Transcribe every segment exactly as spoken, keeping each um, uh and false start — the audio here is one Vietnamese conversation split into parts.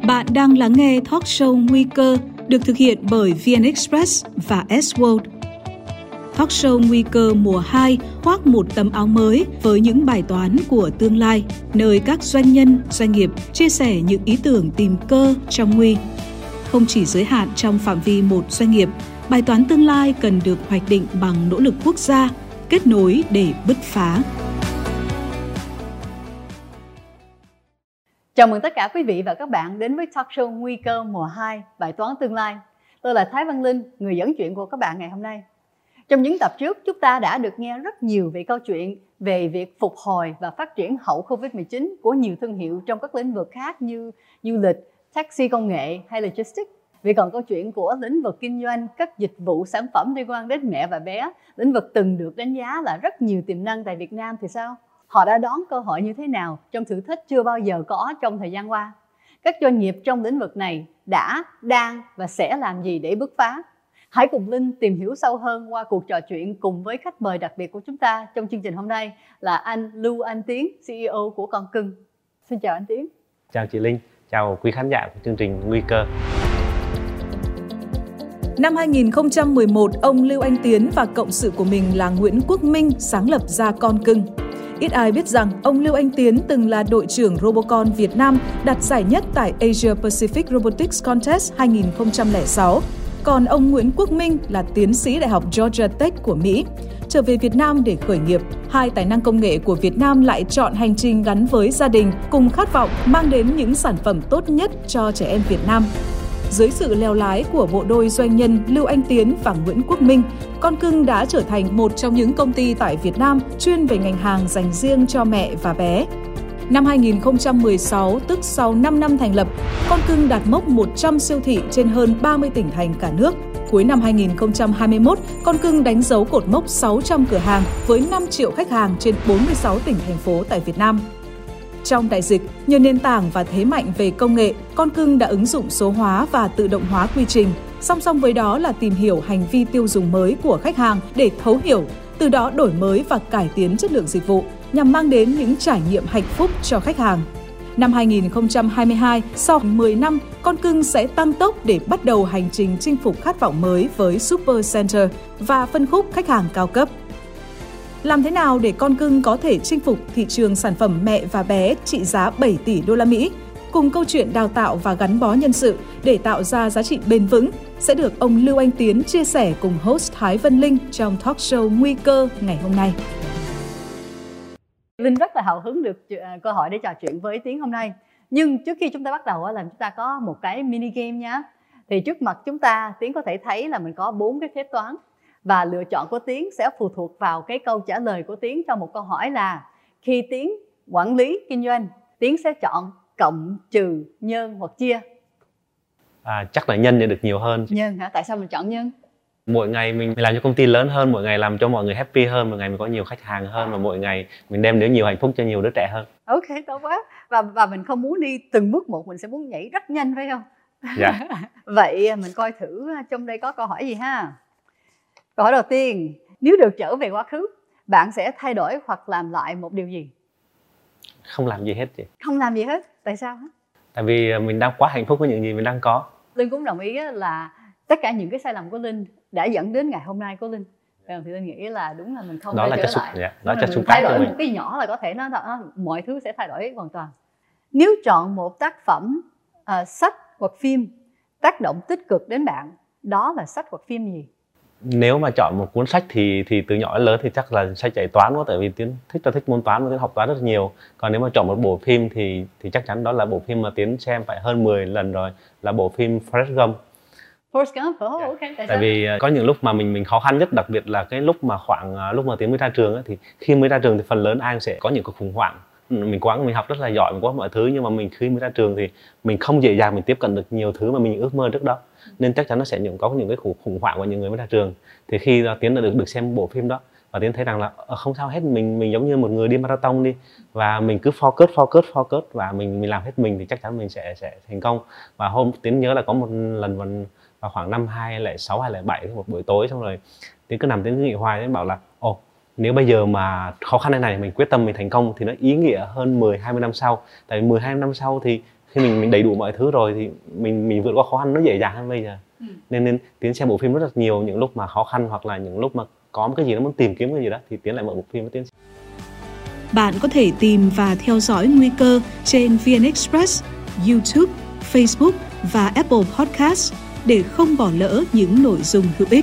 Bạn đang lắng nghe talk show Nguy cơ được thực hiện bởi vê en Express và S-World. Talk show Nguy cơ mùa hai khoác một tấm áo mới với những bài toán của tương lai, nơi các doanh nhân, doanh nghiệp chia sẻ những ý tưởng tìm cơ trong nguy. Không chỉ giới hạn trong phạm vi một doanh nghiệp, bài toán tương lai cần được hoạch định bằng nỗ lực quốc gia, kết nối để bứt phá. Chào mừng tất cả quý vị và các bạn đến với talk show Nguy cơ mùa hai, bài toán tương lai. Tôi là Thái Văn Linh, người dẫn chuyện của các bạn ngày hôm nay. Trong những tập trước, chúng ta đã được nghe rất nhiều về câu chuyện về việc phục hồi và phát triển hậu Covid mười chín của nhiều thương hiệu trong các lĩnh vực khác như du lịch, taxi công nghệ hay logistics. Vì còn câu chuyện của lĩnh vực kinh doanh, các dịch vụ sản phẩm liên quan đến mẹ và bé, lĩnh vực từng được đánh giá là rất nhiều tiềm năng tại Việt Nam thì sao? Họ đã đón cơ hội như thế nào trong thử thách chưa bao giờ có trong thời gian qua? Các doanh nghiệp trong lĩnh vực này đã, đang và sẽ làm gì để bứt phá? Hãy cùng Linh tìm hiểu sâu hơn qua cuộc trò chuyện cùng với khách mời đặc biệt của chúng ta trong chương trình hôm nay là anh Lưu Anh Tiến, xê e ô của Con Cưng. Xin chào anh Tiến. Chào chị Linh, chào quý khán giả của chương trình Nguy cơ. Năm hai nghìn không trăm mười một, ông Lưu Anh Tiến và cộng sự của mình là Nguyễn Quốc Minh sáng lập ra Con Cưng. Ít ai biết rằng ông Lưu Anh Tiến từng là đội trưởng Robocon Việt Nam đạt giải nhất tại Asia Pacific Robotics Contest hai nghìn không trăm lẻ sáu. Còn ông Nguyễn Quốc Minh là tiến sĩ Đại học Georgia Tech của Mỹ. Trở về Việt Nam để khởi nghiệp, hai tài năng công nghệ của Việt Nam lại chọn hành trình gắn với gia đình cùng khát vọng mang đến những sản phẩm tốt nhất cho trẻ em Việt Nam. Dưới sự leo lái của bộ đôi doanh nhân Lưu Anh Tiến và Nguyễn Quốc Minh, Con Cưng đã trở thành một trong những công ty tại Việt Nam chuyên về ngành hàng dành riêng cho mẹ và bé. Năm hai nghìn không trăm mười sáu, tức sau năm năm thành lập, Con Cưng đạt mốc một trăm siêu thị trên hơn ba mươi tỉnh thành cả nước. Cuối năm hai nghìn không trăm hai mươi mốt, Con Cưng đánh dấu cột mốc sáu trăm cửa hàng với năm triệu khách hàng trên bốn mươi sáu tỉnh thành phố tại Việt Nam. Trong đại dịch, nhờ nền tảng và thế mạnh về công nghệ, Con Cưng đã ứng dụng số hóa và tự động hóa quy trình. Song song với đó là tìm hiểu hành vi tiêu dùng mới của khách hàng để thấu hiểu, từ đó đổi mới và cải tiến chất lượng dịch vụ nhằm mang đến những trải nghiệm hạnh phúc cho khách hàng. Năm hai nghìn không trăm hai mươi hai, sau mười năm, Con Cưng sẽ tăng tốc để bắt đầu hành trình chinh phục khát vọng mới với Super Center và phân khúc khách hàng cao cấp. Làm thế nào để Con Cưng có thể chinh phục thị trường sản phẩm mẹ và bé trị giá bảy tỷ đô la Mỹ? Cùng câu chuyện đào tạo và gắn bó nhân sự để tạo ra giá trị bền vững sẽ được ông Lưu Anh Tiến chia sẻ cùng host Thái Vân Linh trong talk show Nguy cơ ngày hôm nay. Linh rất là hào hứng được cơ hội để trò chuyện với Tiến hôm nay. Nhưng trước khi chúng ta bắt đầu là chúng ta có một cái mini game nhé. Thì trước mặt chúng ta, Tiến có thể thấy là mình có bốn cái phép toán. Và lựa chọn của Tiến sẽ phụ thuộc vào cái câu trả lời của Tiến trong một câu hỏi là khi Tiến quản lý kinh doanh, Tiến sẽ chọn cộng, trừ, nhân hoặc chia. À, chắc là nhân để được nhiều hơn. Nhân hả? Tại sao mình chọn nhân? Mỗi ngày mình làm cho công ty lớn hơn, mỗi ngày làm cho mọi người happy hơn, mỗi ngày mình có nhiều khách hàng hơn và mỗi ngày mình đem đến nhiều hạnh phúc cho nhiều đứa trẻ hơn. Ok, tốt quá. Và và mình không muốn đi từng bước một, mình sẽ muốn nhảy rất nhanh phải không? Dạ. Vậy mình coi thử trong đây có câu hỏi gì ha. Câu hỏi đầu tiên, nếu được trở về quá khứ, bạn sẽ thay đổi hoặc làm lại một điều gì? Không làm gì hết chị. Không làm gì hết? Tại sao? Tại vì mình đang quá hạnh phúc với những gì mình đang có. Linh cũng đồng ý là tất cả những cái sai lầm của Linh đã dẫn đến ngày hôm nay của Linh. Thì Linh nghĩ là đúng là mình không đó thể là trở chất lại. Sụp, dạ. Đó là mình thay đổi một cái nhỏ là có thể nó, nó mọi thứ sẽ thay đổi hoàn toàn. Nếu chọn một tác phẩm uh, sách hoặc phim tác động tích cực đến bạn, đó là sách hoặc phim gì? Nếu mà chọn một cuốn sách thì thì từ nhỏ đến lớn thì chắc là sách dạy toán quá, tại vì Tiến thích là thích môn toán và Tiến học toán rất nhiều. Còn nếu mà chọn một bộ phim thì thì chắc chắn đó là bộ phim mà Tiến xem phải hơn mười lần rồi, là bộ phim Forrest Gump. Forrest Gump, oh, ok. Tại, tại sao? vì có những lúc mà mình mình khó khăn nhất, đặc biệt là cái lúc mà khoảng lúc mà Tiến mới ra trường ấy, thì khi mới ra trường thì phần lớn ai sẽ có những cuộc khủng hoảng. Mình cố gắng, mình học rất là giỏi, mình có mọi thứ, nhưng mà mình khi mới ra trường thì mình không dễ dàng mình tiếp cận được nhiều thứ mà mình ước mơ trước đó, nên chắc chắn nó sẽ những có những cái khủng hoảng của những người mới ra trường. Thì khi Tiến đã được được xem bộ phim đó và Tiến thấy rằng là không sao hết, mình mình giống như một người đi marathon đi, và mình cứ focus focus focus và mình mình làm hết mình thì chắc chắn mình sẽ sẽ thành công. Và hôm Tiến nhớ là có một lần vào, vào khoảng năm hai lẻ sáu hay lẻ bảy, một buổi tối, xong rồi Tiến cứ nằm Tiến cứ nghĩ hoài, Tiến bảo là ồ, nếu bây giờ mà khó khăn này này mình quyết tâm mình thành công thì nó ý nghĩa hơn mười hai mươi năm sau. Tại vì mười hai năm sau thì khi mình mình đầy đủ mọi thứ rồi thì mình mình vượt qua khó khăn nó dễ dàng hơn bây giờ. Ừ. nên nên Tiến xem bộ phim rất là nhiều những lúc mà khó khăn, hoặc là những lúc mà có một cái gì nó muốn tìm kiếm cái gì đó thì Tiến lại mở bộ phim với Tiến. Bạn có thể tìm và theo dõi Nguy cơ trên vê en Express, YouTube, Facebook và Apple Podcast để không bỏ lỡ những nội dung hữu ích.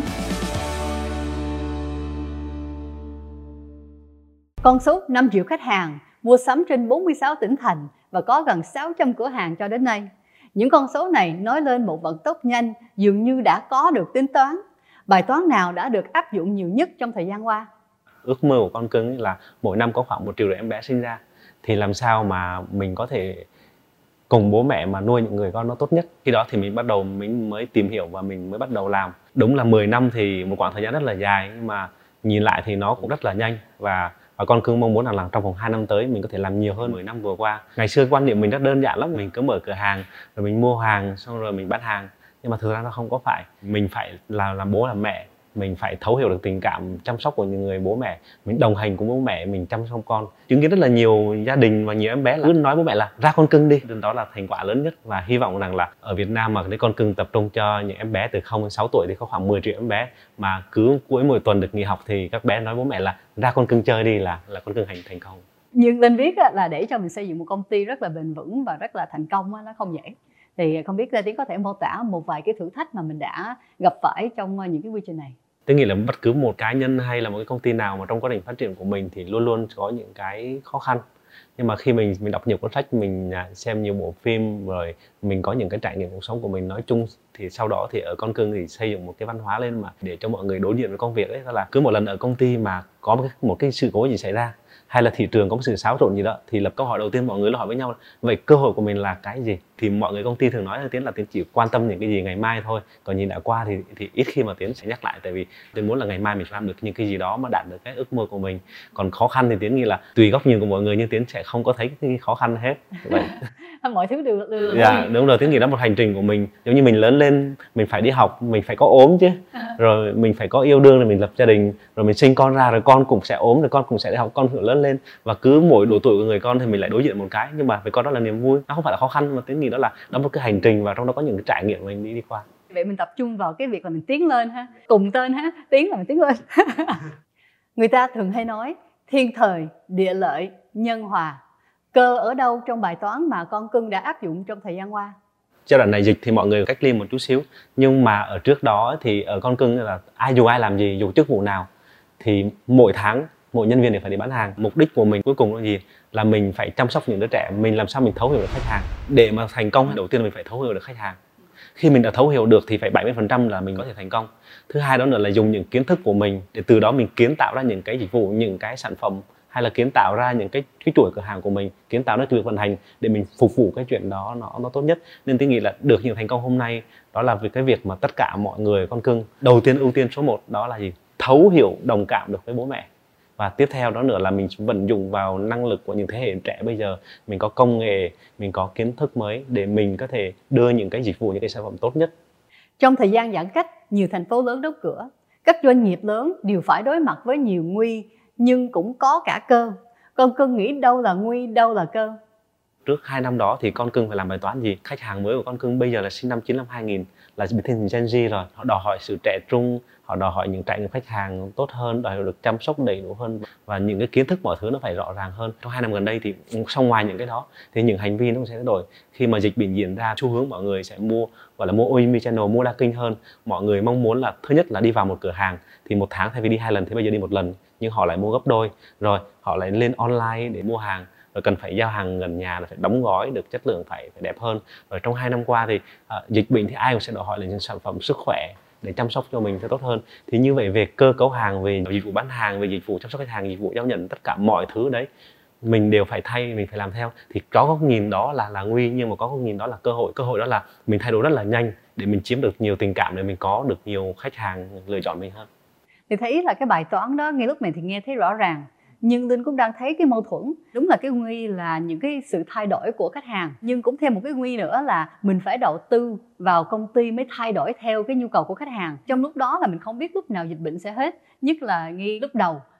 Con số năm triệu khách hàng mua sắm trên bốn mươi sáu tỉnh thành và có gần sáu trăm cửa hàng cho đến nay. Những con số này nói lên một vận tốc nhanh dường như đã có được tính toán. Bài toán nào đã được áp dụng nhiều nhất trong thời gian qua? Ước mơ của con cưng là mỗi năm có khoảng một triệu em bé sinh ra. Thì làm sao mà mình có thể cùng bố mẹ mà nuôi những người con nó tốt nhất. Khi đó thì mình bắt đầu mình mới tìm hiểu và mình mới bắt đầu làm. Đúng là mười năm thì một quãng thời gian rất là dài, nhưng mà nhìn lại thì nó cũng rất là nhanh. Và Và con cưng mong muốn là làm trong vòng hai năm tới mình có thể làm nhiều hơn mười năm vừa qua. Ngày xưa quan niệm mình rất đơn giản lắm, mình cứ mở cửa hàng rồi mình mua hàng xong rồi mình bán hàng. Nhưng mà thực ra nó không có phải. Mình phải là làm bố làm mẹ, mình phải thấu hiểu được tình cảm chăm sóc của những người bố mẹ, mình đồng hành cùng bố mẹ, mình chăm sóc con. Chứng kiến rất là nhiều gia đình và nhiều em bé là cứ nói bố mẹ là ra con cưng đi. Đó là thành quả lớn nhất, và hy vọng rằng là ở Việt Nam mà cái con cưng tập trung cho những em bé từ không đến sáu tuổi thì có khoảng mười triệu em bé, mà cứ cuối mỗi tuần được nghỉ học thì các bé nói bố mẹ là ra con cưng chơi đi là là con cưng hành thành công. Nhưng Linh biết là để cho mình xây dựng một công ty rất là bền vững và rất là thành công nó không dễ. Thì không biết Tiến có thể mô tả một vài cái thử thách mà mình đã gặp phải trong những cái quy trình này? Tôi nghĩ là bất cứ một cá nhân hay là một cái công ty nào mà trong quá trình phát triển của mình thì luôn luôn có những cái khó khăn. Nhưng mà khi mình mình đọc nhiều cuốn sách, mình xem nhiều bộ phim, rồi mình có những cái trải nghiệm cuộc sống của mình nói chung, thì sau đó thì ở con cưng thì xây dựng một cái văn hóa lên mà để cho mọi người đối diện với công việc ấy, đó là cứ một lần ở công ty mà có một cái, một cái sự cố gì xảy ra hay là thị trường có một sự xáo trộn gì đó thì lập câu hỏi đầu tiên mọi người là hỏi với nhau là vậy cơ hội của mình là cái gì. Thì mọi người công ty thường nói là Tiến là Tiến chỉ quan tâm những cái gì ngày mai thôi, còn nhìn đã qua thì thì ít khi mà Tiến sẽ nhắc lại, tại vì Tiến muốn là ngày mai mình phải làm được những cái gì đó mà đạt được cái ước mơ của mình. Còn khó khăn thì Tiến nghĩ là tùy góc nhìn của mọi người nhưng Tiến sẽ không có thấy cái khó khăn hết. Vậy mọi thứ đều đều dạ đúng rồi, Tiến nghĩ đó một hành trình của mình. Giống như mình lớn lên mình phải đi học, mình phải có ốm chứ, rồi mình phải có yêu đương, rồi mình lập gia đình, rồi mình sinh con ra, rồi con cũng sẽ ốm, rồi con cũng sẽ đi học, con cũng lớn lên, và cứ mỗi độ tuổi của người con thì mình lại đối diện một cái, nhưng mà với con đó là niềm vui, nó không phải là khó khăn, mà Tiến nghĩ đó là đó một cái hành trình và trong đó có những cái trải nghiệm mình đi đi qua. Vậy mình tập trung vào cái việc là mình tiến lên ha, cùng tên ha, tiến là mình tiến lên. Người ta thường hay nói thiên thời, địa lợi, nhân hòa. Cơ ở đâu trong bài toán mà con cưng đã áp dụng trong thời gian qua? Giai đoạn này dịch thì mọi người cách ly một chút xíu, nhưng mà ở trước đó thì ở con cưng là ai dù ai làm gì, dù chức vụ nào thì mỗi tháng mỗi nhân viên đều phải đi bán hàng. Mục đích của mình cuối cùng là gì? Là mình phải chăm sóc những đứa trẻ, mình làm sao mình thấu hiểu được khách hàng. Để mà thành công, đầu tiên là mình phải thấu hiểu được khách hàng. Khi mình đã thấu hiểu được thì phải bảy mươi phần trăm là mình có thể thành công. Thứ hai đó nữa là dùng những kiến thức của mình để từ đó mình kiến tạo ra những cái dịch vụ, những cái sản phẩm, hay là kiến tạo ra những cái, cái chuỗi cửa hàng của mình, kiến tạo ra việc vận hành để mình phục vụ cái chuyện đó nó nó tốt nhất. Nên tôi nghĩ là được những thành công hôm nay đó là vì cái việc mà tất cả mọi người con cưng đầu tiên ưu tiên số một đó là gì? Thấu hiểu, đồng cảm được với bố mẹ. Và tiếp theo đó nữa là mình vận dụng vào năng lực của những thế hệ trẻ bây giờ, mình có công nghệ, mình có kiến thức mới để mình có thể đưa những cái dịch vụ, những cái sản phẩm tốt nhất. Trong thời gian giãn cách, nhiều thành phố lớn đóng cửa, các doanh nghiệp lớn đều phải đối mặt với nhiều nguy, nhưng cũng có cả cơ. Con cưng nghĩ đâu là nguy, đâu là cơ? Trước hai năm đó thì con cưng phải làm bài toán gì? Khách hàng mới của con cưng bây giờ là sinh năm chín mươi lăm hai nghìn, là thành Gen Z rồi. Họ đòi hỏi sự trẻ trung, họ đòi hỏi những trải nghiệm khách hàng tốt hơn, đòi hỏi được chăm sóc đầy đủ hơn, và những cái kiến thức mọi thứ nó phải rõ ràng hơn. Trong hai năm gần đây thì xong ngoài những cái đó thì những hành vi nó sẽ thay đổi. Khi mà dịch bệnh diễn ra, xu hướng mọi người sẽ mua gọi là mua omnichannel, mua đa kênh hơn. Mọi người mong muốn là thứ nhất là đi vào một cửa hàng thì một tháng thay vì đi hai lần thì bây giờ đi một lần, nhưng họ lại mua gấp đôi, rồi họ lại lên online để mua hàng, rồi cần phải giao hàng gần nhà, là phải đóng gói được chất lượng phải phải đẹp hơn. Rồi trong hai năm qua thì uh, dịch bệnh thì ai cũng sẽ đòi hỏi là những sản phẩm sức khỏe để chăm sóc cho mình sẽ tốt hơn. Thì như vậy về cơ cấu hàng, về dịch vụ bán hàng, về dịch vụ chăm sóc khách hàng, dịch vụ giao nhận, tất cả mọi thứ đấy mình đều phải thay, mình phải làm theo. Thì có góc nhìn đó là là nguy, nhưng mà có góc nhìn đó là cơ hội. Cơ hội đó là mình thay đổi rất là nhanh để mình chiếm được nhiều tình cảm, để mình có được nhiều khách hàng lựa chọn mình hơn. Thì thấy là cái bài toán đó ngay lúc này thì nghe thấy rõ ràng, nhưng Linh cũng đang thấy cái mâu thuẫn. Đúng là cái nguy là những cái sự thay đổi của khách hàng, nhưng cũng thêm một cái nguy nữa là mình phải đầu tư vào công ty mới thay đổi theo cái nhu cầu của khách hàng. Trong lúc đó là mình không biết lúc nào dịch bệnh sẽ hết, nhất là ngay lúc đầu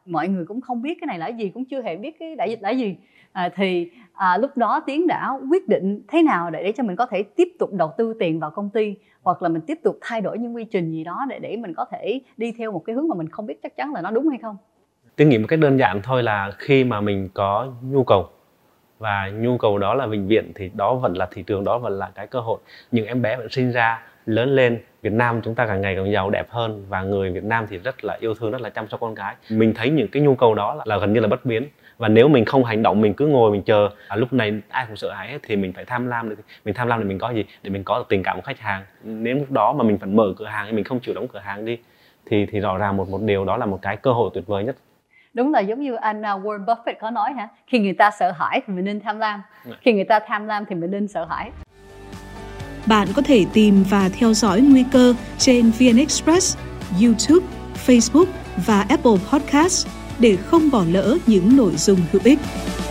mọi người cũng không biết cái này là gì, cũng chưa hề biết cái đại dịch là gì. À, thì à, lúc đó Tiến đã quyết định thế nào để để cho mình có thể tiếp tục đầu tư tiền vào công ty, hoặc là mình tiếp tục thay đổi những quy trình gì đó để để mình có thể đi theo một cái hướng mà mình không biết chắc chắn là nó đúng hay không? Tôi nghĩ một cách đơn giản thôi là khi mà mình có nhu cầu và nhu cầu đó là bệnh viện thì đó vẫn là thị trường, đó vẫn là cái cơ hội. Những em bé vẫn sinh ra lớn lên, Việt Nam chúng ta càng ngày càng giàu đẹp hơn và người Việt Nam thì rất là yêu thương, rất là chăm sóc con cái. Mình thấy những cái nhu cầu đó là, là gần như là bất biến, và nếu mình không hành động, mình cứ ngồi mình chờ à, lúc này ai cũng sợ hãi hết thì mình phải tham lam. Mình tham lam để mình có gì? Để mình có được tình cảm của khách hàng. Nếu lúc đó mà mình vẫn mở cửa hàng, mình không chịu đóng cửa hàng đi thì thì rõ ràng một một điều đó là một cái cơ hội tuyệt vời nhất. Đúng là giống như anh Warren Buffett có nói hả, khi người ta sợ hãi thì mình nên tham lam, khi người ta tham lam thì mình nên sợ hãi. Bạn có thể tìm và theo dõi Nguy cơ trên vê en Express, YouTube, Facebook và Apple Podcast để không bỏ lỡ những nội dung hữu ích.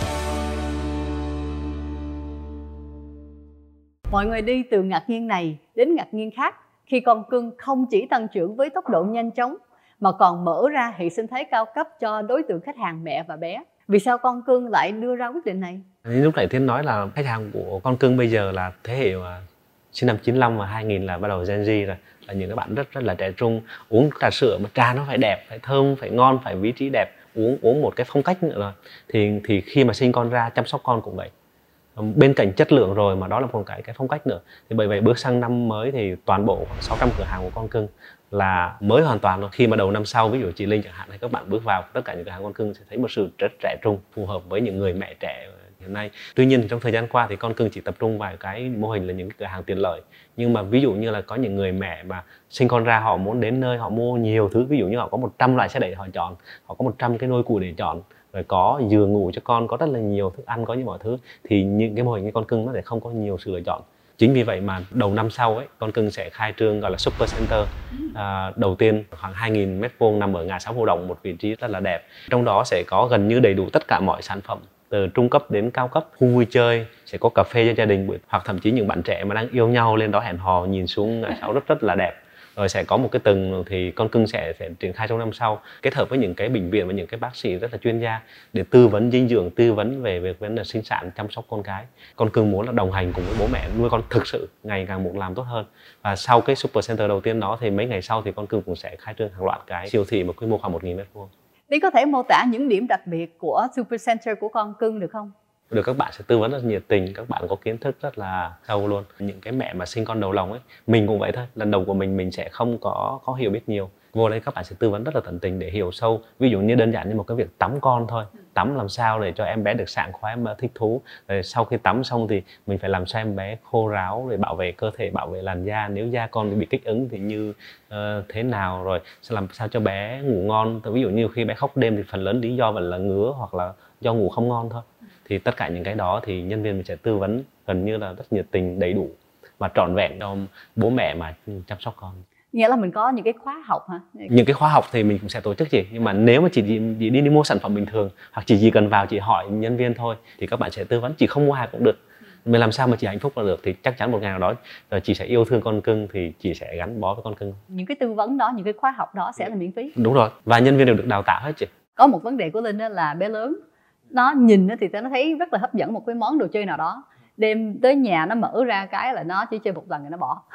Mọi người đi từ ngạc nhiên này đến ngạc nhiên khác khi con cưng không chỉ tăng trưởng với tốc độ nhanh chóng mà còn mở ra hệ sinh thái cao cấp cho đối tượng khách hàng mẹ và bé. Vì sao con cưng lại đưa ra quyết định này? Lúc nãy Tiến nói là khách hàng của con cưng bây giờ là thế hệ mà sinh năm chín lăm và hai nghìn là bắt đầu Gen Z rồi, là những các bạn rất rất là trẻ trung, uống trà sữa mà trà nó phải đẹp, phải thơm, phải ngon, phải vị trí đẹp, uống uống một cái phong cách nữa rồi. Thì thì khi mà sinh con ra chăm sóc con cũng vậy. Bên cạnh chất lượng rồi mà đó là một cái cái phong cách nữa. Thì bởi vậy bước sang năm mới thì toàn bộ khoảng sáu trăm cửa hàng của con cưng là mới hoàn toàn rồi. Khi mà đầu năm sau, ví dụ chị Linh chẳng hạn, hay các bạn bước vào tất cả những cửa hàng con cưng sẽ thấy một sự rất trẻ trung, phù hợp với những người mẹ trẻ hiện nay. Tuy nhiên thì trong thời gian qua thì con cưng chỉ tập trung vào cái mô hình là những cửa hàng tiện lợi. Nhưng mà ví dụ như là có những người mẹ mà sinh con ra, họ muốn đến nơi họ mua nhiều thứ, ví dụ như họ có một trăm loại xe đẩy họ chọn, họ có một trăm cái nôi cụ để chọn, rồi có giường ngủ cho con, có rất là nhiều thức ăn, có những mọi thứ, thì những cái mô hình như con cưng nó sẽ không có nhiều sự lựa chọn. Chính vì vậy mà đầu năm sau ấy, con cưng sẽ khai trương gọi là Super Center à, đầu tiên khoảng hai nghìn mét vuông nằm ở ngã sáu Phú Đồng, một vị trí rất là đẹp. Trong đó sẽ có gần như đầy đủ tất cả mọi sản phẩm từ trung cấp đến cao cấp, khu vui chơi, sẽ có cà phê cho gia đình, hoặc thậm chí những bạn trẻ mà đang yêu nhau lên đó hẹn hò nhìn xuống ngã sáu rất rất là đẹp. Rồi sẽ có một cái tầng thì con cưng sẽ, sẽ triển khai trong năm sau, kết hợp với những cái bệnh viện và những cái bác sĩ rất là chuyên gia để tư vấn dinh dưỡng, tư vấn về việc vấn đề sinh sản, chăm sóc con cái. Con cưng muốn là đồng hành cùng với bố mẹ nuôi con thực sự ngày càng một làm tốt hơn. Và sau cái Super Center đầu tiên đó thì mấy ngày sau thì con cưng cũng sẽ khai trương hàng loạt cái siêu thị mà quy mô khoảng một nghìn mét vuông. Đi có thể mô tả những điểm đặc biệt của Super Center của con cưng được không? Được, các bạn sẽ tư vấn rất nhiệt tình, các bạn có kiến thức rất là sâu luôn. Những cái mẹ mà sinh con đầu lòng ấy, mình cũng vậy thôi, lần đầu của mình mình sẽ không có có hiểu biết nhiều. Vô đây các bạn sẽ tư vấn rất là tận tình để hiểu sâu. Ví dụ như đơn giản như một cái việc tắm con thôi, tắm làm sao để cho em bé được sảng khoái mà thích thú. Rồi sau khi tắm xong thì mình phải làm sao em bé khô ráo, để bảo vệ cơ thể, bảo vệ làn da. Nếu da con bị kích ứng thì như uh, thế nào, rồi sẽ làm sao cho bé ngủ ngon. Ví dụ như khi bé khóc đêm thì phần lớn lý do vẫn là ngứa hoặc là do ngủ không ngon thôi. Thì tất cả những cái đó thì nhân viên mình sẽ tư vấn gần như là rất nhiệt tình, đầy đủ và trọn vẹn cho bố mẹ mà chăm sóc con. Nghĩa là mình có những cái khóa học hả? Những cái khóa học thì mình cũng sẽ tổ chức chị, nhưng mà nếu mà chị chỉ đi, đi, đi mua sản phẩm bình thường hoặc chỉ chỉ cần vào chị hỏi nhân viên thôi thì các bạn sẽ tư vấn. Chị không mua hàng cũng được, mình làm sao mà chị hạnh phúc là được, thì chắc chắn một ngày nào đó rồi chị sẽ yêu thương con cưng thì chị sẽ gắn bó với con cưng. Những cái tư vấn đó, những cái khóa học đó sẽ là miễn phí. Đúng rồi, và nhân viên đều được đào tạo hết chị. Có một vấn đề của Linh đó là bé lớn, nó nhìn thì nó thấy rất là hấp dẫn một cái món đồ chơi nào đó, đem tới nhà nó mở ra cái là nó chỉ chơi một lần rồi nó bỏ.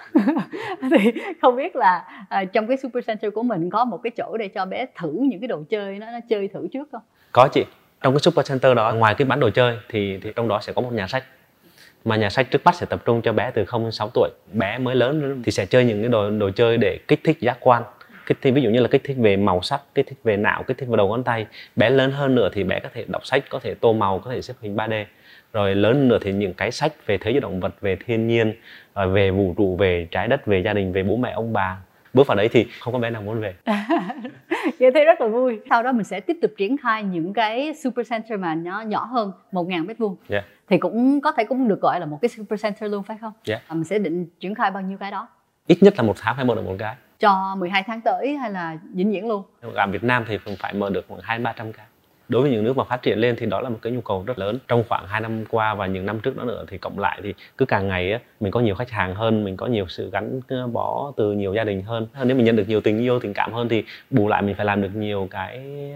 Thì không biết là à, trong cái Super Center của mình có một cái chỗ để cho bé thử những cái đồ chơi nó, nó chơi thử trước không? Có chị, trong cái Super Center đó ngoài cái bán đồ chơi thì, thì trong đó sẽ có một nhà sách. Mà nhà sách trước mắt sẽ tập trung cho bé từ không đến sáu tuổi. Bé mới lớn thì sẽ chơi những cái đồ, đồ chơi để kích thích giác quan. Kích thích, ví dụ như là kích thích về màu sắc, kích thích về não, kích thích vào đầu ngón tay. Bé lớn hơn nữa thì bé có thể đọc sách, có thể tô màu, có thể xếp hình ba D. Rồi lớn nữa thì những cái sách về thế giới động vật, về thiên nhiên, về vũ trụ, về trái đất, về gia đình, về bố mẹ ông bà. Bước vào đấy thì không có bé nào muốn về. Vậy thấy rất là vui. Sau đó mình sẽ tiếp tục triển khai những cái Super Center mà nó nhỏ hơn một nghìn mét vuông. Yeah. Thì cũng có thể cũng được gọi là một cái Super Center luôn phải không? Yeah. À, mình sẽ định triển khai bao nhiêu cái đó? Ít nhất là một tháng phải mở được một cái. Cho mười hai tháng tới hay là vĩnh viễn luôn? Ở Việt Nam thì cũng phải mở được khoảng hai đến ba trăm cái. Đối với những nước mà phát triển lên thì đó là một cái nhu cầu rất lớn. Trong khoảng hai năm qua và những năm trước đó nữa thì cộng lại thì cứ càng ngày á, mình có nhiều khách hàng hơn, mình có nhiều sự gắn bó từ nhiều gia đình hơn. Nếu mình nhận được nhiều tình yêu, tình cảm hơn thì bù lại mình phải làm được nhiều cái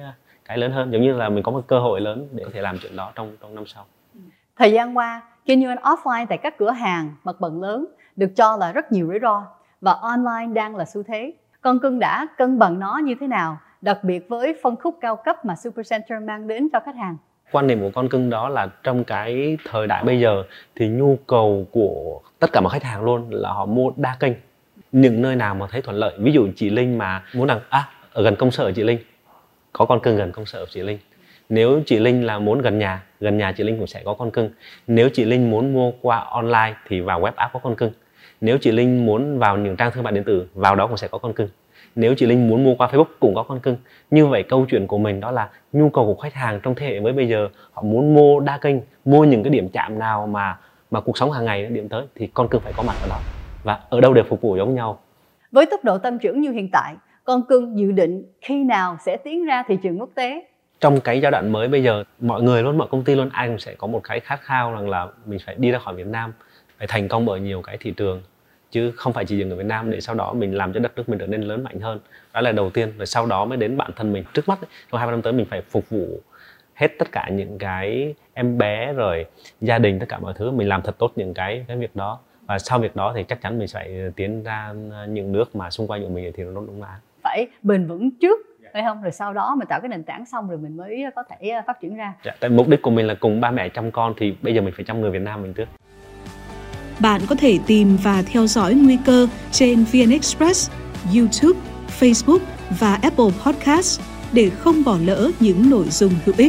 cái lớn hơn, giống như là mình có một cơ hội lớn để có thể làm chuyện đó trong trong năm sau. Thời gian qua, kinh doanh offline tại các cửa hàng mặt bằng lớn được cho là rất nhiều rủi ro và online đang là xu thế. Con Cưng đã cân bằng nó như thế nào, đặc biệt với phân khúc cao cấp mà Supercenter mang đến cho khách hàng? Quan điểm của Con Cưng đó là trong cái thời đại bây giờ thì nhu cầu của tất cả mọi khách hàng luôn là họ mua đa kênh. Những nơi nào mà thấy thuận lợi, ví dụ chị Linh mà muốn rằng à, ở gần công sở chị Linh có Con Cưng gần công sở của chị Linh. Nếu chị Linh là muốn gần nhà, gần nhà chị Linh cũng sẽ có Con Cưng. Nếu chị Linh muốn mua qua online thì vào web app có Con Cưng. Nếu chị Linh muốn vào những trang thương mại điện tử, vào đó cũng sẽ có Con Cưng. Nếu chị Linh muốn mua qua Facebook cũng có Con Cưng. Như vậy câu chuyện của mình đó là nhu cầu của khách hàng trong thế hệ mới bây giờ, họ muốn mua đa kênh, mua những cái điểm chạm nào mà mà cuộc sống hàng ngày điểm tới thì Con Cưng phải có mặt ở đó, và ở đâu đều phục vụ giống nhau. Với tốc độ tăng trưởng như hiện tại, Con Cưng dự định khi nào sẽ tiến ra thị trường quốc tế? Trong cái giai đoạn mới bây giờ, mọi người luôn, mọi công ty luôn, ai cũng sẽ có một cái khát khao rằng là mình phải đi ra khỏi Việt Nam, phải thành công ở nhiều cái thị trường, chứ không phải chỉ dừng ở Việt Nam để sau đó mình làm cho đất nước mình trở nên lớn mạnh hơn. Đó là đầu tiên, rồi sau đó mới đến bản thân mình. Trước mắt trong hai ba năm tới mình phải phục vụ hết tất cả những cái em bé rồi gia đình, tất cả mọi thứ, mình làm thật tốt những cái cái việc đó, và sau việc đó thì chắc chắn mình sẽ tiến ra những nước mà xung quanh của mình thì nó đúng là phải bền vững trước, phải không? Rồi sau đó mình tạo cái nền tảng xong rồi mình mới có thể phát triển ra. Dạ, tại mục đích của mình là cùng ba mẹ chăm con thì bây giờ mình phải chăm người Việt Nam mình trước. Bạn có thể tìm và theo dõi Nguy cơ trên vê en Express, YouTube, Facebook và Apple Podcast để không bỏ lỡ những nội dung hữu ích.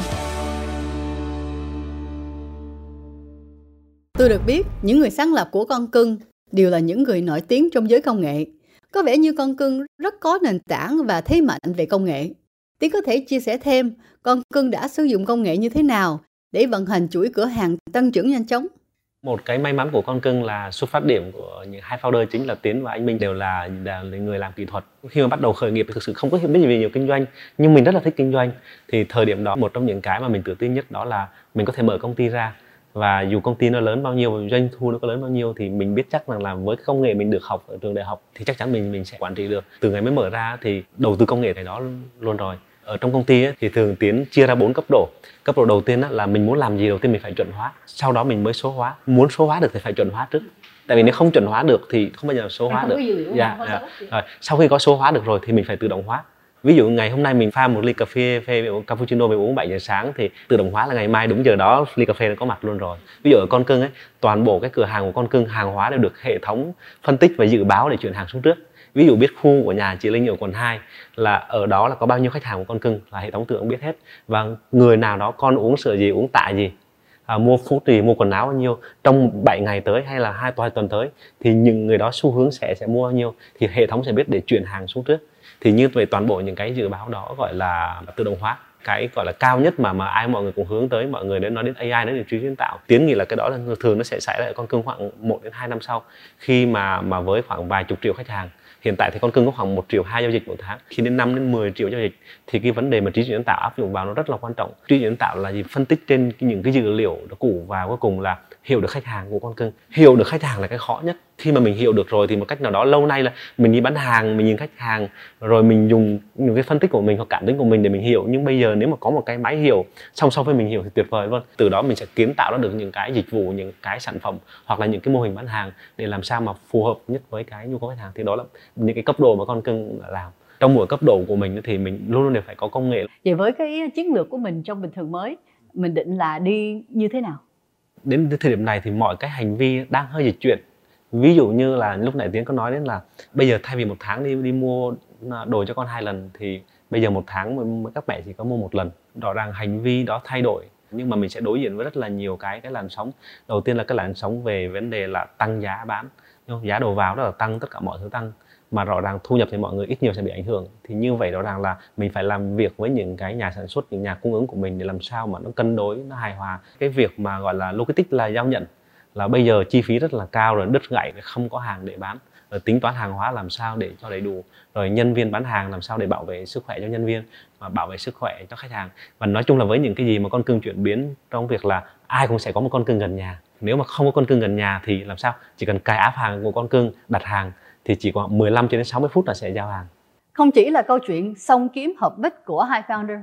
Tôi được biết, những người sáng lập của Con Cưng đều là những người nổi tiếng trong giới công nghệ. Có vẻ như Con Cưng rất có nền tảng và thế mạnh về công nghệ. Tiến có thể chia sẻ thêm, Con Cưng đã sử dụng công nghệ như thế nào để vận hành chuỗi cửa hàng tăng trưởng nhanh chóng? Một cái may mắn của Con Cưng là xuất phát điểm của những hai founder chính là Tiến và anh Minh đều là, là người làm kỹ thuật. Khi mà bắt đầu khởi nghiệp thì thực sự không có biết gì về nhiều kinh doanh, nhưng mình rất là thích kinh doanh. Thì thời điểm đó, một trong những cái mà mình tự tin nhất đó là mình có thể mở công ty ra. Và dù công ty nó lớn bao nhiêu, doanh thu nó có lớn bao nhiêu thì mình biết chắc rằng là với cái công nghệ mình được học ở trường đại học thì chắc chắn mình mình sẽ quản trị được. Từ ngày mới mở ra thì đầu tư công nghệ cái đó luôn rồi. Ở trong công ty ấy, thì thường Tiến chia ra bốn cấp độ. Cấp độ đầu tiên ấy, là mình muốn làm gì đầu tiên mình phải chuẩn hóa, sau đó mình mới số hóa. Muốn số hóa được thì phải chuẩn hóa trước. Tại vì nếu không chuẩn hóa được thì không bao giờ số hóa được. Dạ, dạ. Rồi, sau khi có số hóa được rồi thì mình phải tự động hóa. Ví dụ ngày hôm nay mình pha một ly cà phê, phê cappuccino mình uống bảy giờ sáng thì tự động hóa là ngày mai đúng giờ đó ly cà phê nó có mặt luôn rồi. Ví dụ ở Con Cưng ấy, toàn bộ cái cửa hàng của Con Cưng hàng hóa đều được hệ thống phân tích và dự báo để chuyển hàng xuống trước. Ví dụ biết khu của nhà chị Linh ở quận hai là ở đó là có bao nhiêu khách hàng của Con Cưng là hệ thống tự động biết hết, và người nào đó con uống sữa gì, uống tạ gì, à, mua phút gì, mua quần áo bao nhiêu trong bảy ngày tới hay là hai tuần tới thì những người đó xu hướng sẽ sẽ mua bao nhiêu thì hệ thống sẽ biết để chuyển hàng xuống trước. Thì như vậy toàn bộ những cái dự báo đó gọi là tự động hóa. Cái gọi là cao nhất mà mà ai mọi người cũng hướng tới, mọi người đến nói đến a i, nói đến trí tuệ nhân tạo. Tiến nghĩ là cái đó là thường nó sẽ xảy ra ở Con Cưng khoảng một đến hai năm sau, khi mà mà với khoảng vài chục triệu khách hàng. Hiện tại thì Con Cưng có khoảng một triệu hai giao dịch một tháng. Khi đến năm đến mười triệu giao dịch thì cái vấn đề mà trí tuệ nhân tạo áp dụng vào nó rất là quan trọng. Trí tuệ nhân tạo là gì? Phân tích trên những cái dữ liệu đó cũ và cuối cùng là hiểu được khách hàng của Con Cưng. Hiểu được khách hàng là cái khó nhất. Khi mà mình hiểu được rồi thì một cách nào đó lâu nay là mình đi bán hàng, mình nhìn khách hàng rồi mình dùng những cái phân tích của mình hoặc cảm tính của mình để mình hiểu. Nhưng bây giờ nếu mà có một cái máy hiểu song song với mình hiểu thì tuyệt vời luôn. Từ đó mình sẽ kiến tạo ra được những cái dịch vụ, những cái sản phẩm hoặc là những cái mô hình bán hàng để làm sao mà phù hợp nhất với cái nhu cầu khách hàng. Thì đó là những cái cấp độ mà Con Cưng làm. Trong mỗi cấp độ của mình thì mình luôn luôn đều phải có công nghệ. Vậy với cái chiến lược của mình trong bình thường mới, mình định là đi như thế nào? Đến thời điểm này thì mọi cái hành vi đang hơi dịch chuyển. Ví dụ như là lúc nãy Tiến có nói đến là bây giờ thay vì một tháng đi đi mua đồ cho con hai lần thì bây giờ một tháng các mẹ chỉ có mua một lần. Rõ ràng hành vi đó thay đổi, nhưng mà mình sẽ đối diện với rất là nhiều cái cái làn sóng. Đầu tiên là cái làn sóng về vấn đề là tăng giá bán, giá đầu vào đó là tăng, tất cả mọi thứ tăng, mà rõ ràng thu nhập thì mọi người ít nhiều sẽ bị ảnh hưởng. Thì như vậy rõ ràng là mình phải làm việc với những cái nhà sản xuất, những nhà cung ứng của mình để làm sao mà nó cân đối, nó hài hòa. Cái việc mà gọi là logistics là giao nhận là bây giờ chi phí rất là cao rồi, đứt gãy, không có hàng để bán, rồi tính toán hàng hóa làm sao để cho đầy đủ, rồi nhân viên bán hàng làm sao để bảo vệ sức khỏe cho nhân viên và bảo vệ sức khỏe cho khách hàng. Và nói chung là với những cái gì mà Con Cưng chuyển biến trong việc là ai cũng sẽ có một con cưng gần nhà. Nếu mà không có con cưng gần nhà thì làm sao? Chỉ cần cài app hàng của Con Cưng, đặt hàng thì chỉ khoảng mười lăm cho đến sáu mươi phút là sẽ giao hàng. Không chỉ là câu chuyện xông kiếm hợp bích của hai founder,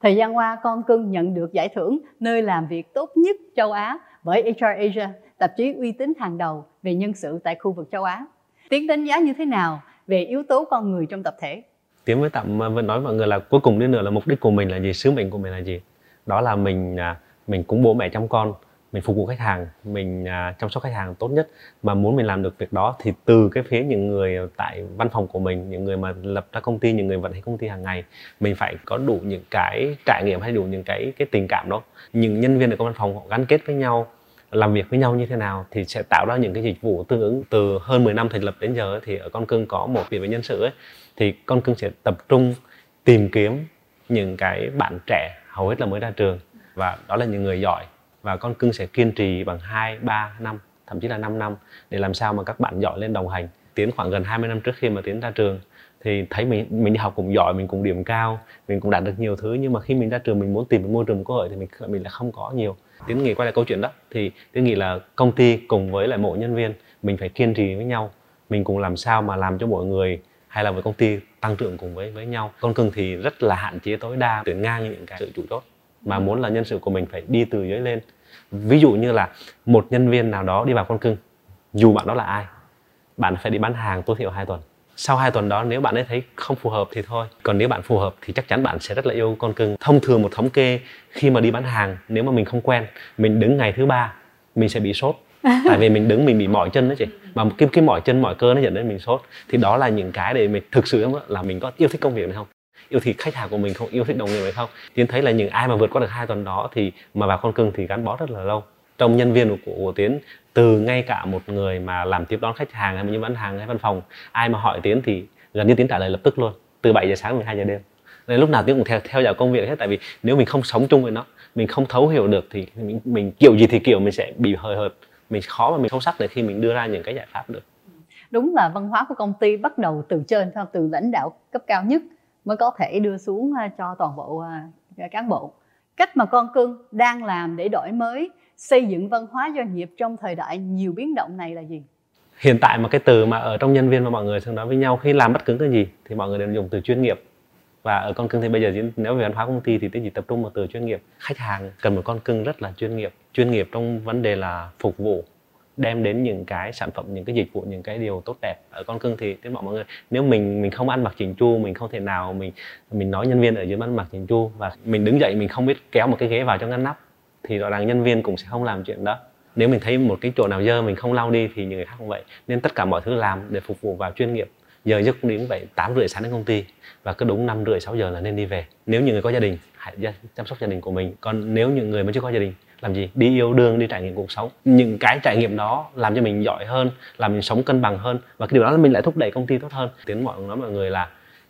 Thời gian qua, con cưng nhận được giải thưởng nơi làm việc tốt nhất châu Á bởi hát rờ Asia, tạp chí uy tín hàng đầu về nhân sự tại khu vực châu Á. Tiến đánh giá như thế nào về yếu tố con người trong tập thể? Tiến với Tạm vẫn nói mọi người là cuối cùng đến nữa là mục đích của mình là gì, sứ mệnh của mình là gì. Đó là mình mình cúng bố mẹ chăm con, mình phục vụ khách hàng, mình chăm sóc khách hàng tốt nhất. Mà muốn mình làm được việc đó thì từ cái phía những người tại văn phòng của mình, những người mà lập ra công ty, những người vận hành công ty hàng ngày, mình phải có đủ những cái trải nghiệm hay đủ những cái cái tình cảm đó. Những nhân viên ở trong văn phòng họ gắn kết với nhau, làm việc với nhau như thế nào thì sẽ tạo ra những cái dịch vụ tương ứng. Từ hơn mười năm thành lập đến giờ thì ở Con Cưng có một việc về nhân sự ấy, thì Con Cưng sẽ tập trung tìm kiếm những cái bạn trẻ hầu hết là mới ra trường, và đó là những người giỏi, và Con Cưng sẽ kiên trì bằng hai, ba năm, thậm chí là năm năm để làm sao mà các bạn giỏi lên đồng hành. Tiến khoảng gần hai mươi năm trước khi mà Tiến ra trường thì thấy mình mình đi học cũng giỏi, mình cũng điểm cao, mình cũng đạt được nhiều thứ, nhưng mà khi mình ra trường mình muốn tìm một môi trường cơ hội thì mình mình lại không có nhiều. Tiến nghĩ quay lại câu chuyện đó thì Tiến nghĩ là công ty cùng với lại mỗi nhân viên mình phải kiên trì với nhau, mình cùng làm sao mà làm cho mọi người hay là với công ty tăng trưởng cùng với với nhau. Con Cưng thì rất là hạn chế tối đa tuyển ngang những cái sự chủ chốt, mà muốn là nhân sự của mình phải đi từ dưới lên. Ví dụ như là một nhân viên nào đó đi vào Con Cưng, dù bạn đó là ai, bạn phải đi bán hàng tối thiểu hai tuần. Sau hai tuần đó nếu bạn ấy thấy không phù hợp thì thôi, còn nếu bạn phù hợp thì chắc chắn bạn sẽ rất là yêu Con Cưng. Thông thường một thống kê khi mà đi bán hàng, nếu mà mình không quen, mình đứng ngày thứ ba mình sẽ bị sốt. Tại vì mình đứng mình bị mỏi chân đó chị, mà cái cái mỏi chân mỏi cơ nó dẫn đến mình sốt. Thì đó là những cái để mình thực sự là mình có yêu thích công việc này không, yêu thích khách hàng của mình không, yêu thích đồng nghiệp hay không. Tiến thấy là những ai mà vượt qua được hai tuần đó thì mà vào Con Cưng thì gắn bó rất là lâu. Trong nhân viên của, của Tiến, từ ngay cả một người mà làm tiếp đón khách hàng hay như bán hàng hay văn phòng, ai mà hỏi Tiến thì gần như Tiến trả lời lập tức luôn, từ bảy giờ sáng đến mười hai giờ đêm. Nên lúc nào Tiến cũng theo theo dõi công việc hết, tại vì nếu mình không sống chung với nó, mình không thấu hiểu được thì mình, mình kiểu gì thì kiểu mình sẽ bị hời hợt, mình khó mà mình sâu sắc để khi mình đưa ra những cái giải pháp được. Đúng là văn hóa của công ty bắt đầu từ trên, từ lãnh đạo cấp cao nhất mới có thể đưa xuống cho toàn bộ cán bộ. Cách mà Con Cưng đang làm để đổi mới, xây dựng văn hóa doanh nghiệp trong thời đại nhiều biến động này là gì? Hiện tại mà cái từ mà ở trong nhân viên mà mọi người thường nói với nhau khi làm bất cứ cái gì thì mọi người đều dùng từ chuyên nghiệp. Và ở Con Cưng thì bây giờ nếu về văn hóa công ty thì Tiến chỉ tập trung vào từ chuyên nghiệp. Khách hàng cần một Con Cưng rất là chuyên nghiệp, chuyên nghiệp trong vấn đề là phục vụ, đem đến những cái sản phẩm, những cái dịch vụ, những cái điều tốt đẹp. Ở Con Cưng thì tất mọi người, nếu mình mình không ăn mặc chỉnh chu, mình không thể nào mình mình nói nhân viên ở dưới ăn mặc chỉnh chu, và mình đứng dậy mình không biết kéo một cái ghế vào cho ngăn nắp thì rõ ràng nhân viên cũng sẽ không làm chuyện đó. Nếu mình thấy một cái chỗ nào dơ mình không lau đi thì những người khác cũng vậy. Nên tất cả mọi thứ làm để phục vụ vào chuyên nghiệp. Giờ giấc cũng đến vậy, tám rưỡi sáng đến công ty và cứ đúng năm rưỡi sáu giờ là nên đi về. Nếu những người có gia đình hãy chăm sóc gia đình của mình, còn nếu những người mà chưa có gia đình làm gì? Đi yêu đương, đi trải nghiệm cuộc sống. Những cái trải nghiệm đó làm cho mình giỏi hơn, làm mình sống cân bằng hơn, và cái điều đó là mình lại thúc đẩy công ty tốt hơn. Tiến mọi nói mọi người là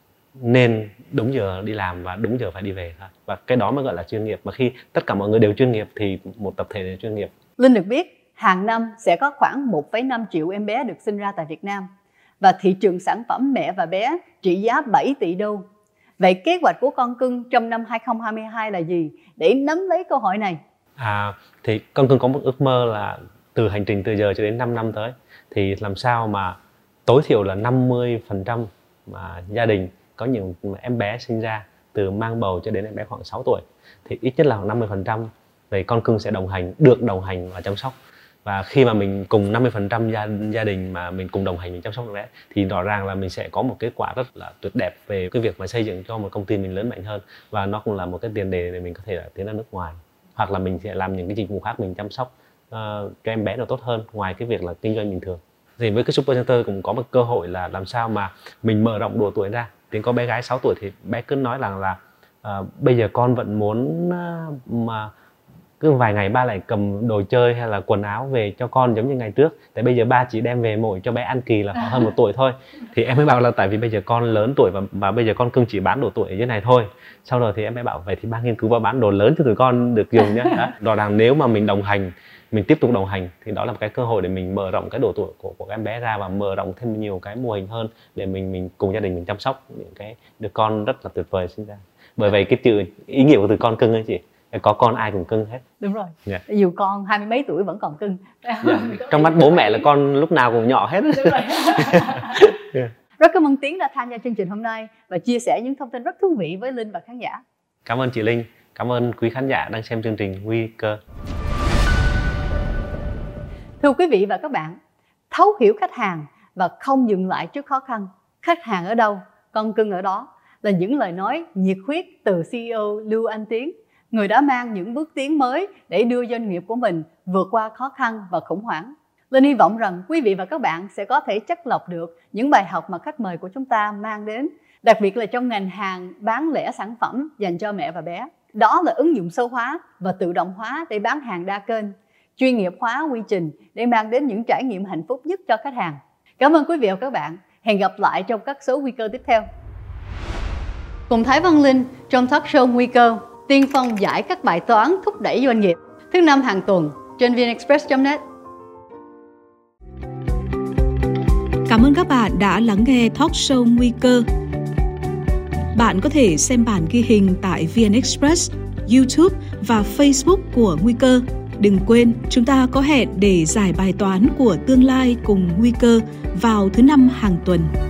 nên đúng giờ đi làm và đúng giờ phải đi về thôi, và cái đó mới gọi là chuyên nghiệp. Mà khi tất cả mọi người đều chuyên nghiệp thì một tập thể đều chuyên nghiệp. Linh được biết hàng năm sẽ có khoảng một phẩy năm triệu em bé được sinh ra tại Việt Nam, và thị trường sản phẩm mẹ và bé trị giá bảy tỷ đô. Vậy kế hoạch của Con Cưng trong năm hai không hai hai là gì để nắm lấy cơ hội này? À, thì Con Cưng có một ước mơ là từ hành trình từ giờ cho đến năm năm tới thì làm sao mà tối thiểu là năm mươi phần trăm mà gia đình có những em bé sinh ra từ mang bầu cho đến em bé khoảng sáu tuổi thì ít nhất là khoảng năm mươi phần trăm về Con Cưng sẽ đồng hành, được đồng hành và chăm sóc. Và khi mà mình cùng năm mươi phần trăm gia, gia đình mà mình cùng đồng hành, mình chăm sóc bé thì rõ ràng là mình sẽ có một kết quả rất là tuyệt đẹp về cái việc mà xây dựng cho một công ty mình lớn mạnh hơn, và nó cũng là một cái tiền đề để mình có thể là tiến ra nước ngoài, hoặc là mình sẽ làm những cái dịch vụ khác, mình chăm sóc uh, cho em bé nó tốt hơn ngoài cái việc là kinh doanh bình thường. Thì với cái Super Center cũng có một cơ hội là làm sao mà mình mở rộng độ tuổi ra. Tiến có bé gái sáu tuổi thì bé cứ nói rằng là uh, bây giờ con vẫn muốn uh, mà cứ vài ngày ba lại cầm đồ chơi hay là quần áo về cho con giống như ngày trước, tại bây giờ ba chỉ đem về mỗi cho bé ăn kỳ là khoảng hơn một tuổi thôi. Thì em mới bảo là tại vì bây giờ con lớn tuổi và, và bây giờ con Cưng chỉ bán đồ tuổi ở dưới này thôi. Sau rồi thì em mới bảo vậy thì ba nghiên cứu và bán đồ lớn cho tụi con được dùng nhé. Rõ ràng nếu mà mình đồng hành, mình tiếp tục đồng hành thì đó là một cái cơ hội để mình mở rộng cái độ tuổi của, của các em bé ra và mở rộng thêm nhiều cái mô hình hơn để mình mình cùng gia đình mình chăm sóc những cái đứa con rất là tuyệt vời sinh ra. Bởi vậy cái chữ ý nghĩa của từ Con Cưng ấy chị, có con ai cũng cưng hết. Đúng rồi. Yeah. Dù con hai mươi mấy tuổi vẫn còn cưng. Yeah. Trong mắt bố mẹ là con lúc nào cũng nhỏ hết. Đúng rồi. Yeah. Rất cảm ơn Tiến đã tham gia chương trình hôm nay và chia sẻ những thông tin rất thú vị với Linh và khán giả. Cảm ơn chị Linh, cảm ơn quý khán giả đang xem chương trình Nguy cơ. Thưa quý vị và các bạn, thấu hiểu khách hàng và không dừng lại trước khó khăn. Khách hàng ở đâu, con cưng ở đó là những lời nói nhiệt huyết từ xê e ô Lưu Anh Tiến, người đã mang những bước tiến mới để đưa doanh nghiệp của mình vượt qua khó khăn và khủng hoảng. Linh hy vọng rằng quý vị và các bạn sẽ có thể chắt lọc được những bài học mà khách mời của chúng ta mang đến, đặc biệt là trong ngành hàng bán lẻ sản phẩm dành cho mẹ và bé. Đó là ứng dụng số hóa và tự động hóa để bán hàng đa kênh, chuyên nghiệp hóa quy trình để mang đến những trải nghiệm hạnh phúc nhất cho khách hàng. Cảm ơn quý vị và các bạn. Hẹn gặp lại trong các số Nguy cơ tiếp theo. Cùng Thái Văn Linh trong talk show Nguy cơ, tiên phong giải các bài toán thúc đẩy doanh nghiệp, thứ năm hàng tuần trên vê en express chấm net. Cảm ơn các bạn đã lắng nghe talk show Nguy cơ. Bạn có thể xem bản ghi hình tại vê en Express, YouTube và Facebook của Nguy cơ. Đừng quên, chúng ta có hẹn để giải bài toán của tương lai cùng Nguy cơ vào thứ năm hàng tuần.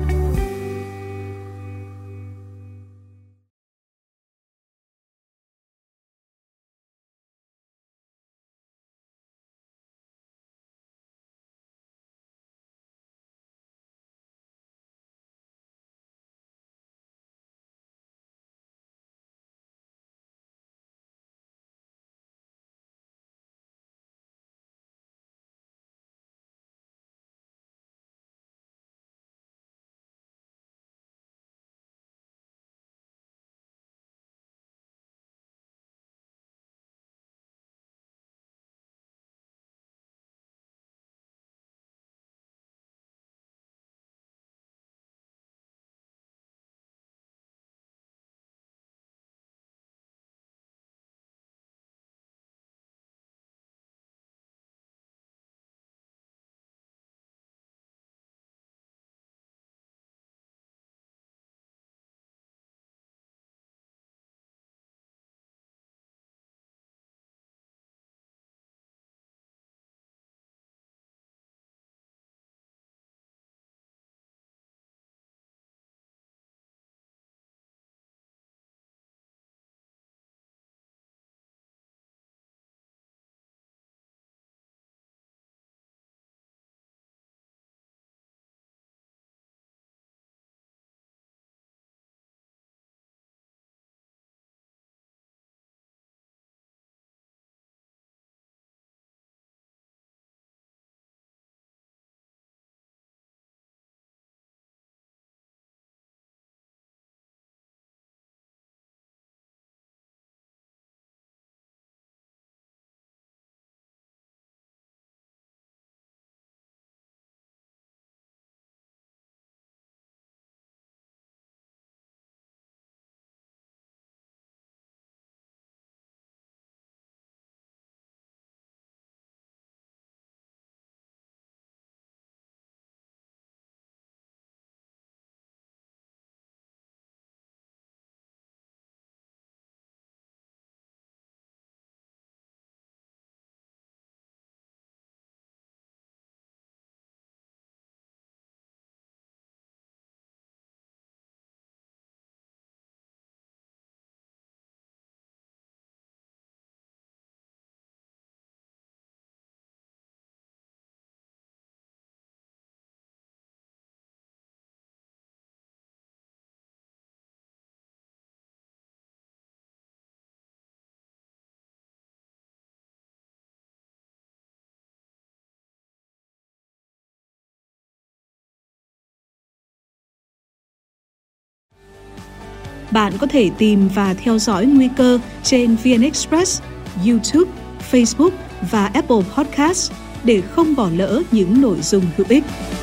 Bạn có thể tìm và theo dõi Nguy cơ trên vê en Express, YouTube, Facebook và Apple Podcast để không bỏ lỡ những nội dung hữu ích.